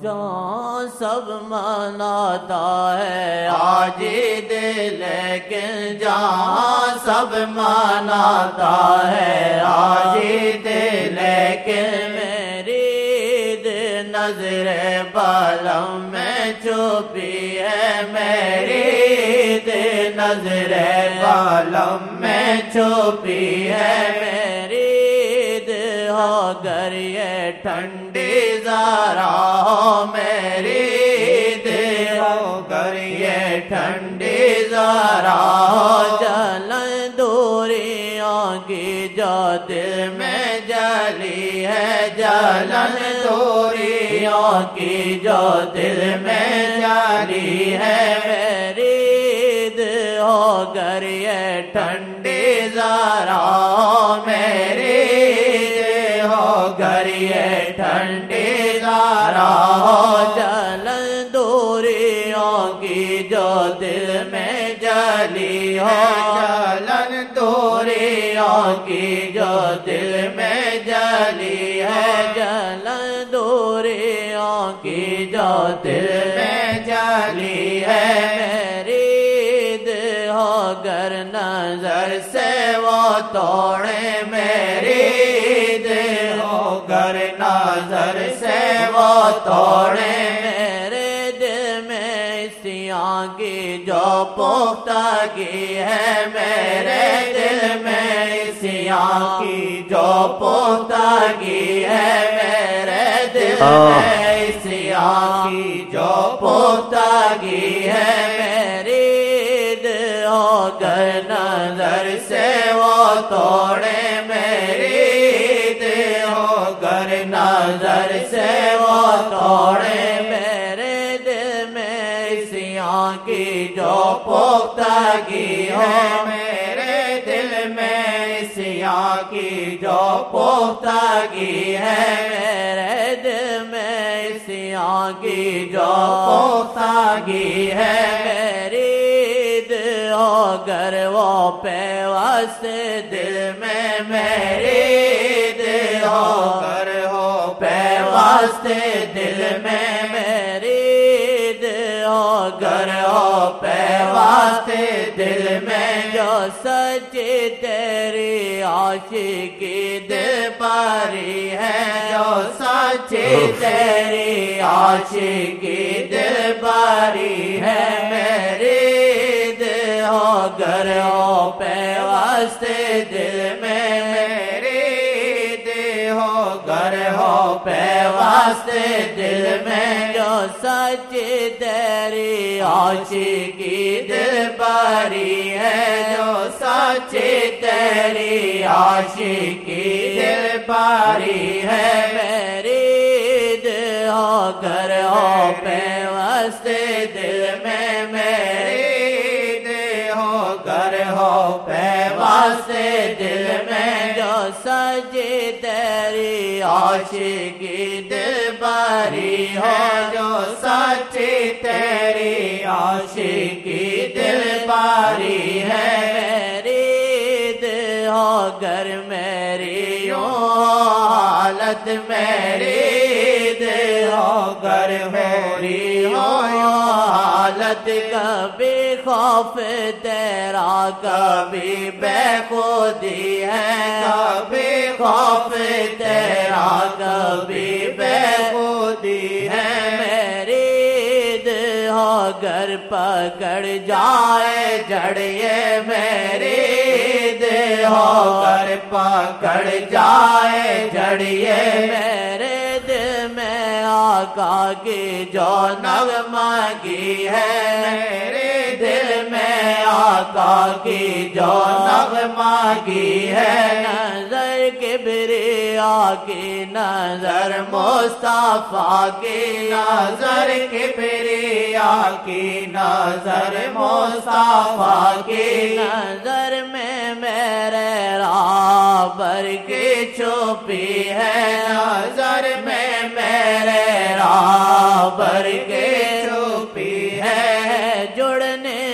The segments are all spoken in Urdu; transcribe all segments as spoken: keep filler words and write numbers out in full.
جہاں سب مناتا ہے عاجز لیکن جہاں سب مناتا ہے عاجز لیکن میری نظر بالم میں چھپی ہے میری نظر بالم میں چھپی ہے میری اگر یہ ٹھنڈی ذرا ہو میری دل اگر یہ ٹھنڈی ذرا ہو جلن دوریوں کی جو دل میں جلی ہے جلن دوریوں کی جو دل میں جلی ہے میری دل اگر یہ ٹھنڈی ذرا ہو میری گر یہ ٹھنڈی ذرا ہو جلن دوریوں کی جو دل میں جلی ہو جلن دوریوں کی جو دل میں جلی ہے جلن دوریوں کی جو دل میں جلی ہے میری دل ہو گر نظر سے وہ توڑے میری گر نظر سے وہ توڑے میرے دل میں سیاں کی جو پختگی ہے میرے دل میں سیاں کی جو پختگی ہے میرے دل میں سیاں کی جو پختگی ہے میری دل ہو گر نظر سے وہ توڑے میری گر نظر سے وہ توڑے میرے دل میں سیاں کی جو پختگی ہے میرے دل میں سیاں کی جو پختگی ہے میرے دل میں سیاں کی جو پختگی ہے میری دل ہو گر وہ پیوست دل میں میری دل ہو گر ہو پیوست دل میں میری دل ہو گر ہو پیوست دل میں جو سچی تیری عاشقی دل باری ہے جو سچی تیری عاشقی دل باری ہے میری دل ہو گر ہو پیوست دل میں میری دل ہو گر ہو پیوست دل میں جو سچی تیری عاشقی دل باری ہے جو سچی تیری عاشقی دل باری ہے میری دل ہو گر ہو پیوست دل میں میری دل ہو گر ہو پیوست دل میں جو سچی تیری عاشقی دل باری ہے جو سچی تیری عاشقی دل باری ہے میری دل ہو گر میری حالت میری دل ہو گر میری حالت کبھی خوف تیرا کبھی بے خودی ہے کبھی خوف تیرا کبھی بے خودی ہے میری دل ہو گر پکڑ جائے جڑیے میری دل ہو گر پکڑ جائے جڑیے میرے دل میں آقا کی جو نغمہ کی ہے میرے دل میں آقا کی جو نغمہ کی ہے نظر کبریا کی نظر مصطفیٰ کی نظر کبریا کی نظر مصطفیٰ کی نظر میں میرے رابر کی چھپی ہے نظر میں میرے رابر کی چھپی ہے جڑنے کی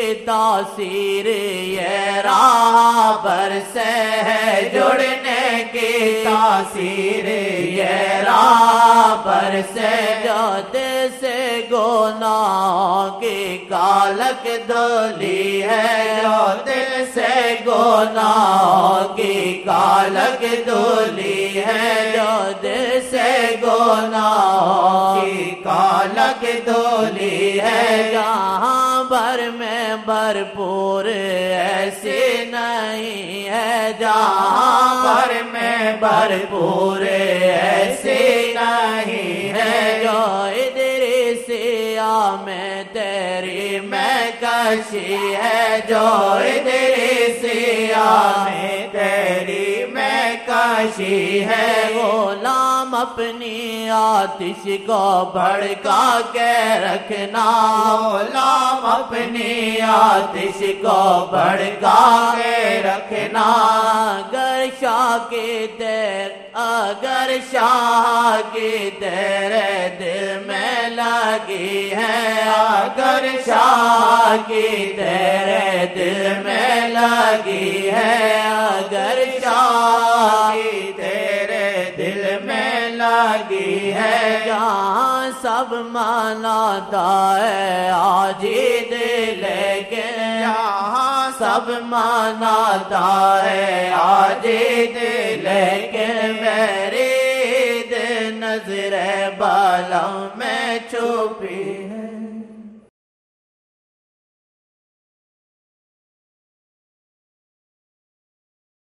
تاثیر یہ راہ پر سے ہے جڑنے کی تاثیر یہ راہ پر سے جو دل سے گناہوں کی کالک دھلی ہے جو دل سے گناہوں کی کالک دھلی ہے جو دل سے گناہوں کی کالک دھلی ہے جہاں بھر میں بھرپور ایسی نہیں ہے جہاں بھر میں بھرپور ایسی نہیں ہے جو ادریسیہ میں تیری میں کشی ہے جو ادریسیہ میں تیری میں کشی ہے غلام اپنی آتش کو بھڑکا کے رکھنا غلام اپنی آتش کو بھڑکا کے رکھنا اگر شاہ کی تیر اگر شاہ کی تیرے دل میں لگی ہے اگر شاہ کی تیرے دل میں لگی ہے اگر شاہ کی تیرے دل میں لگی ہے جہاں سب مناتا ہے آج عید لیکن یہاں سب مناتا ہے آج عید لیکن میری عید نظر بالوں میں چھپی ہے